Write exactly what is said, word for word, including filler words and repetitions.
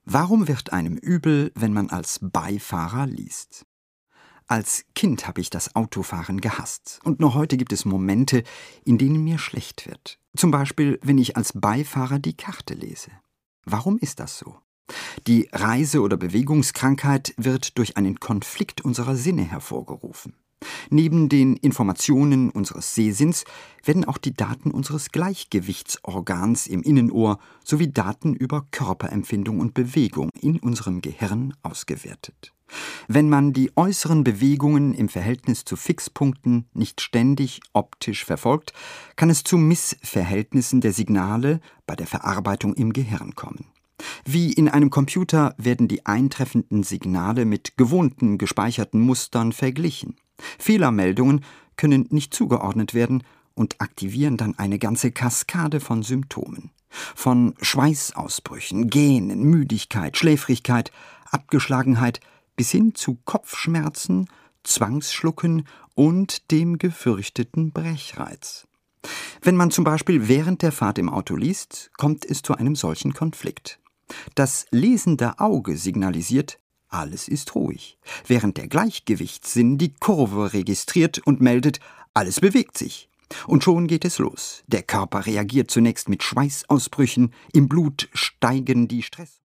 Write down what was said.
Warum wird einem übel, wenn man als Beifahrer liest? Als Kind habe ich das Autofahren gehasst. Und noch heute gibt es Momente, in denen mir schlecht wird. Zum Beispiel, wenn ich als Beifahrer die Karte lese. Warum ist das so? Die Reise- oder Bewegungskrankheit wird durch einen Konflikt unserer Sinne hervorgerufen. Neben den Informationen unseres Sehsinns werden auch die Daten unseres Gleichgewichtsorgans im Innenohr sowie Daten über Körperempfindung und Bewegung in unserem Gehirn ausgewertet. Wenn man die äußeren Bewegungen im Verhältnis zu Fixpunkten nicht ständig optisch verfolgt, kann es zu Missverhältnissen der Signale bei der Verarbeitung im Gehirn kommen. Wie in einem Computer werden die eintreffenden Signale mit gewohnten gespeicherten Mustern verglichen. Fehlermeldungen können nicht zugeordnet werden und aktivieren dann eine ganze Kaskade von Symptomen. Von Schweißausbrüchen, Gähnen, Müdigkeit, Schläfrigkeit, Abgeschlagenheit bis hin zu Kopfschmerzen, Zwangsschlucken und dem gefürchteten Brechreiz. Wenn man zum Beispiel während der Fahrt im Auto liest, kommt es zu einem solchen Konflikt. Das lesende Auge signalisiert, alles ist ruhig, während der Gleichgewichtssinn die Kurve registriert und meldet, alles bewegt sich. Und schon geht es los. Der Körper reagiert zunächst mit Schweißausbrüchen, im Blut steigen die Stress